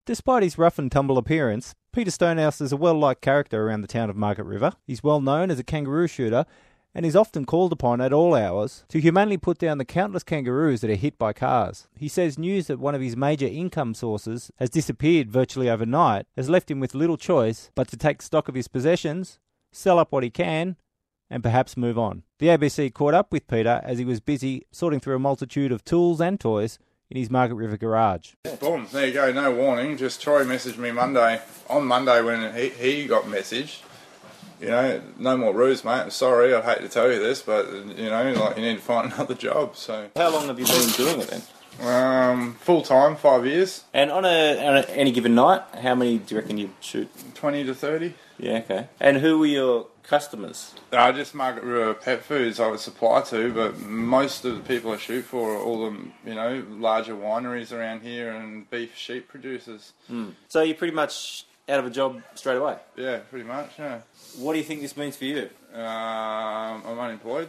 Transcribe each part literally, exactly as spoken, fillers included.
Despite his rough and tumble appearance, Peter Stonehouse is a well-liked character around the town of Margaret River. He's well known as a kangaroo shooter and is often called upon at all hours to humanely put down the countless kangaroos that are hit by cars. He says news that one of his major income sources has disappeared virtually overnight has left him with little choice but to take stock of his possessions, sell up what he can, and perhaps move on. The A B C caught up with Peter as he was busy sorting through a multitude of tools and toys in his Margaret River garage. Boom, there you go, no warning. Just Troy messaged me Monday, on Monday when he, he got messaged. You know, no more roos, mate. I'm sorry, I'd hate to tell you this, but, you know, like you need to find another job, so... How long have you been doing it then? Um, full-time, five years. And on, a, on a, any given night, how many do you reckon you'd shoot? twenty to thirty. Yeah, okay. And who were your customers? Uh, just Margaret River Pet Foods I would supply to, but most of the people I shoot for are all the, you know, larger wineries around here and beef sheep producers. Mm. So you're pretty much out of a job straight away? Yeah, pretty much, yeah. What do you think this means for you? Um, I'm unemployed.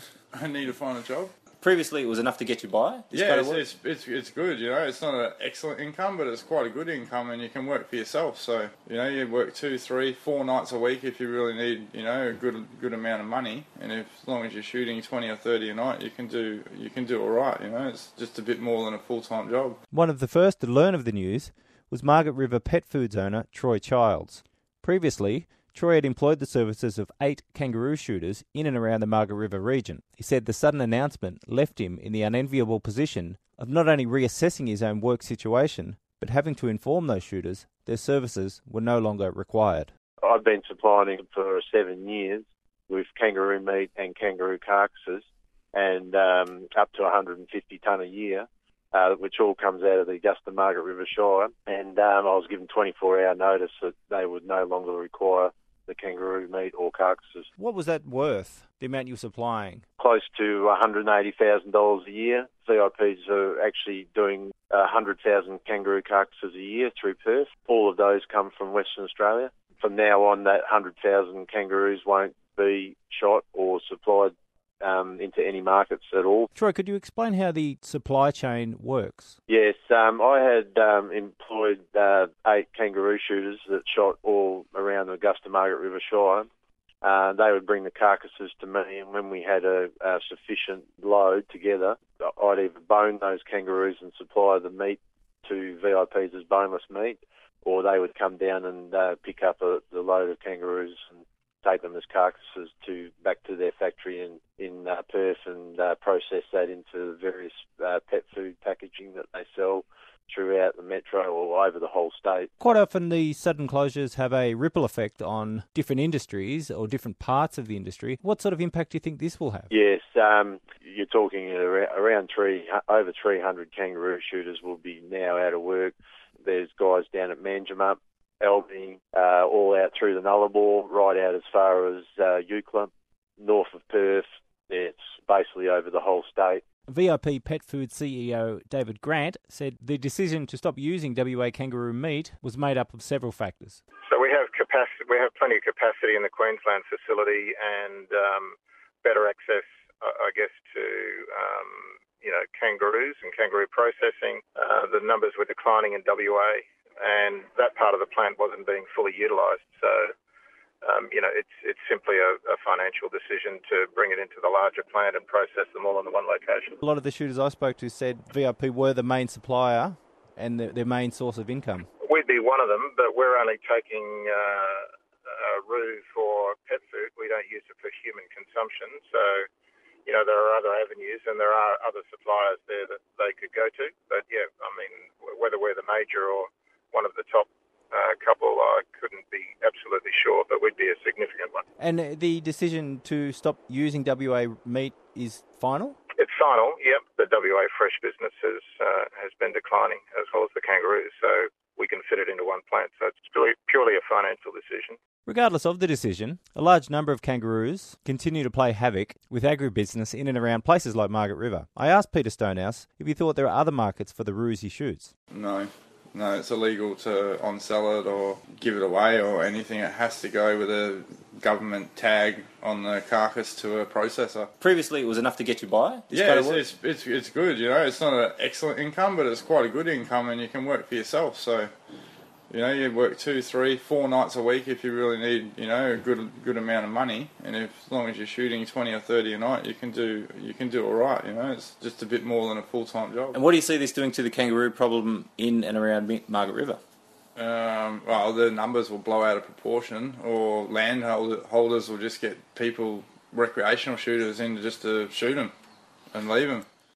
I need to find a job. Previously it was enough to get you by? This yeah, kind it's, of it's, it's, it's good, you know. It's not an excellent income, but it's quite a good income, and you can work for yourself. So, you know, you work two, three, four nights a week if you really need, you know, a good good amount of money. And if, as long as you're shooting twenty or thirty a night, you can do you can do all right, you know. It's just a bit more than a full-time job. One of the first to learn of the news was Margaret River Pet Foods owner Troy Childs. Previously, Troy had employed the services of eight kangaroo shooters in and around the Margaret River region. He said the sudden announcement left him in the unenviable position of not only reassessing his own work situation, but having to inform those shooters their services were no longer required. I've been supplying him for seven years with kangaroo meat and kangaroo carcasses, and um, up to one hundred fifty tonne a year, uh, which all comes out of the Augusta Margaret River Shire. And um, I was given twenty-four hour notice that they would no longer require the kangaroo meat or carcasses. What was that worth, the amount you were supplying? Close to one hundred eighty thousand dollars a year. V I Ps are actually doing one hundred thousand kangaroo carcasses a year through Perth. All of those come from Western Australia. From now on, that one hundred thousand kangaroos won't be shot or supplied um, into any markets at all. Troy, could you explain how the supply chain works? Yes, um, I had um, employed uh, eight kangaroo shooters that shot all around the Augusta Margaret River Shire. Uh, they would bring the carcasses to me, and when we had a, a sufficient load together, I'd either bone those kangaroos and supply the meat to V I Ps as boneless meat, or they would come down and uh, pick up a, the load of kangaroos and take them as carcasses to back to their factory in in uh, Perth and uh, process that into various uh, pet food packaging that they sell throughout the metro or over the whole state. Quite often the sudden closures have a ripple effect on different industries or different parts of the industry. What sort of impact do you think this will have? Yes, um, you're talking around three, over three hundred kangaroo shooters will be now out of work. There's guys down at Manjimup, Albany, uh, all out through the Nullarbor, right out as far as uh, Euclid, north of Perth. It's basically over the whole state. V I P Pet Food C E O David Grant said the decision to stop using W A kangaroo meat was made up of several factors. So we have capacity, we have plenty of capacity in the Queensland facility and um, better access, I guess, to um, you know kangaroos and kangaroo processing. Uh, the numbers were declining in W A, and that part of the plant wasn't being fully utilised. So. Um, you know, it's it's simply a, a financial decision to bring it into the larger plant and process them all in the one location. A lot of the shooters I spoke to said V I P were the main supplier and the, their main source of income. We'd be one of them, but we're only taking uh, uh, roo for pet food. We don't use it for human consumption. So, you know, there are other avenues and there are other suppliers there that they could go to. But, yeah, I mean, whether we're the major or one of the top Uh, couple, I couldn't be absolutely sure, but we'd be a significant one. And the decision to stop using W A meat is final? It's final, yep. The W A fresh business has, uh, has been declining, as well as the kangaroos, so we can fit it into one plant. So it's purely, purely a financial decision. Regardless of the decision, a large number of kangaroos continue to play havoc with agribusiness in and around places like Margaret River. I asked Peter Stonehouse if he thought there are other markets for the roos he shoots. No. No, it's illegal to on-sell it or give it away or anything. It has to go with a government tag on the carcass to a processor. Previously it was enough to get you by? This yeah, kind it's, of it's, it's, it's good, you know. It's not an excellent income, but it's quite a good income and you can work for yourself. So, you know, you work two, three, four nights a week if you really need, you know, a good good amount of money. And if as long as you're shooting twenty or thirty a night, you can do you can do all right. You know, it's just a bit more than a full time job. And what do you see this doing to the kangaroo problem in and around Mi- Margaret River? Um, well, the numbers will blow out of proportion, or land holders will just get people, recreational shooters, in just to shoot them and leave them.